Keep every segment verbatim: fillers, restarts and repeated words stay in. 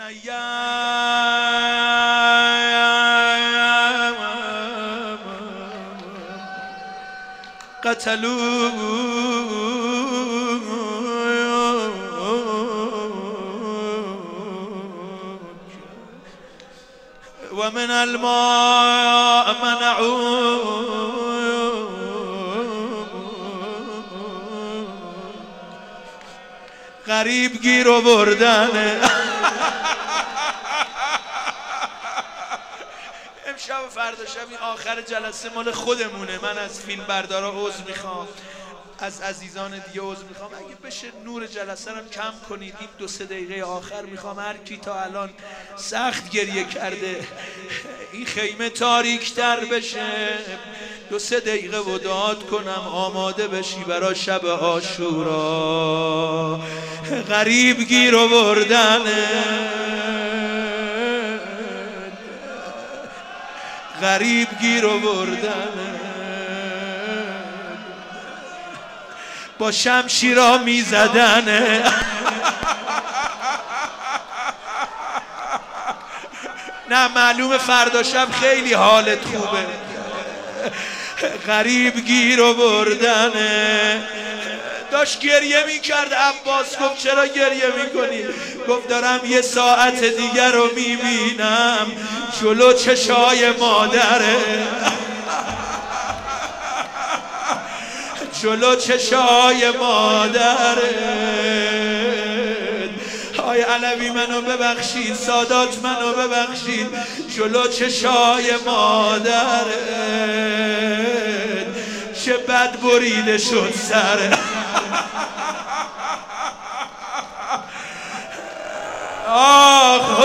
ایام قتلوا ومن الماء منعوا غریب گیر و بردن. امشب و فردا شب این آخر جلسه مال خودمونه. من از فیلم بردارا عذر میخوام، از عزیزان دیگه عذر میخوام. اگه بشه نور جلسه رو کم کنید. این دو سه دقیقه آخر میخوام هر کی تا الان سخت گریه کرده این خیمه تاریک‌تر بشه، دو سه دقیقه وداد کنم آماده بشی برای شب عاشورا. غریب گیر و بردن، غریب گیر و بردن، با شمشیرا میزدن. نه معلومه فردا شب خیلی حالت خوبه. غریب گیر و بردن. داشت گریه میکرد عباس. گفت چرا گریه میکنی؟ گفت دارم یه ساعت دیگر رو میبینم جلو چشای مادره، جلو چشای مادره. آی علوی منو ببخشید، سادات منو ببخشید، جلو چشای مادره چه بد بریده شد سره. آخ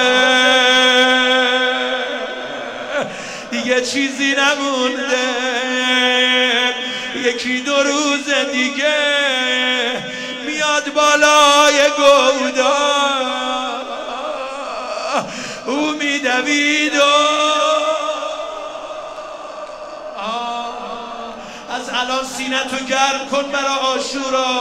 حسین دیگه چیزی نمونده، یکی دو روز دیگه میاد بالای گودا. او میدوید و از الان سینه‌تو گرم کن برای عاشورا.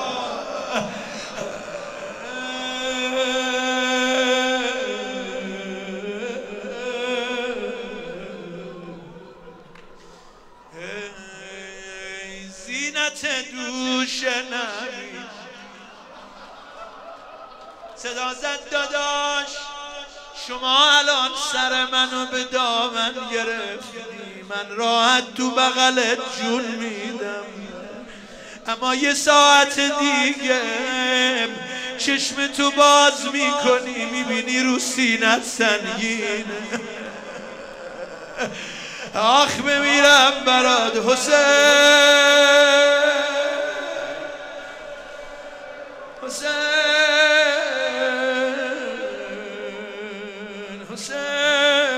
زینت دوش نبی صدا زد داداش، شما الان سر منو به دامن گرفتی، من راحت تو بغلت جون میدم، اما یه ساعت دیگه چشم تو باز میکنی میبینی رو سینت سنگینه. آخ بمیرم برات حسین، حسین، حسین.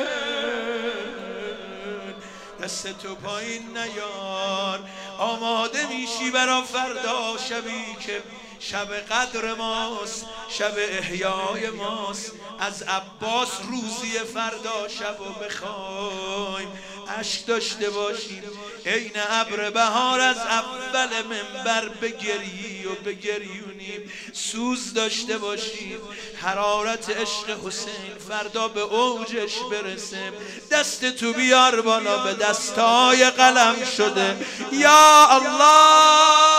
دست تو پایین نیار، آماده میشی برا فردا شبی که شب قدر ماست، شب احیای ماست. از عباس روزی فردا شب و بخوایم عشق داشته باشیم، عین ابر بهار از اول منبر بگریی و بگریونیم، سوز داشته باشیم، حرارت عشق حسین فردا به اوجش برسه. دست تو بیار بالا، به دستای قلم شده یا الله.